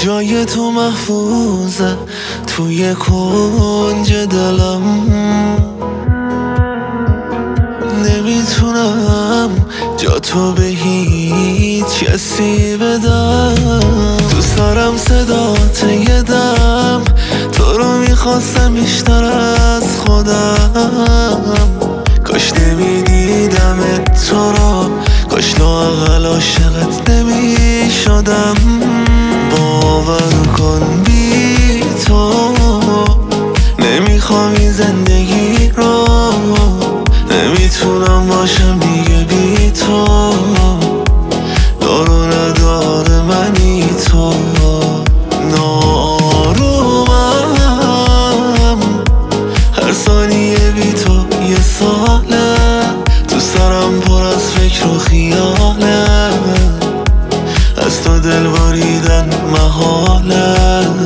جای تو محفوظه توی کنج دلم، نمیتونم جا تو به هیچ کسی بدم. دوست دارم صدات یه دم، تو رو میخواستم بیشتر از خودم. کاش نمیدیدم تو رو، کاش لااقل عاشقت نمیشدم. باور کن بی تو نمیخوام این زندگی رو، نمیتونم باشم دیگه بی تو. دارو نداره منی تو، نارومم هر ثانیه بی تو یه ساله. تو سرم پر از فکر و خیاله، از تو دل بریدن محاله.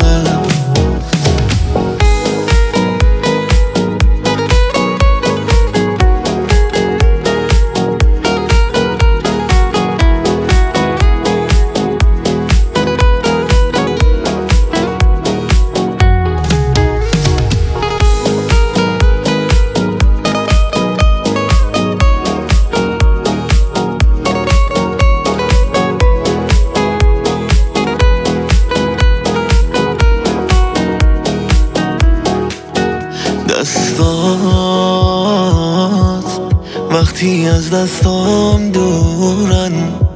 دستات وقتی از دستام دورن،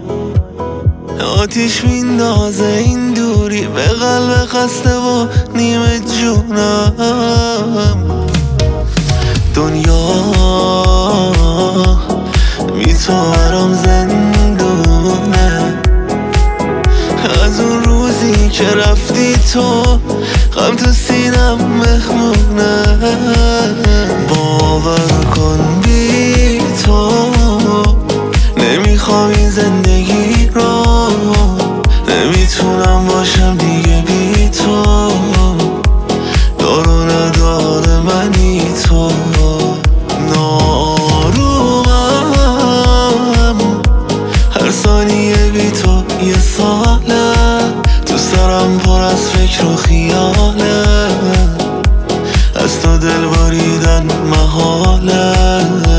آتیش میندازه این دوری به قلب خسته و نیمه جونم. دنیا بی تو برام زندونه، از اون روزی که رفتی تو غم تو سینم مهمونه. باور کن بی تو نمیخوام این زندگی رو، نمیتونم باشم دیگه بی تو. دارو نداره منی تو، نارومم هر ثانیه بی تو یه ساله. تو سرم پر از فکر و خیاله، از تو دل بریدن محاله.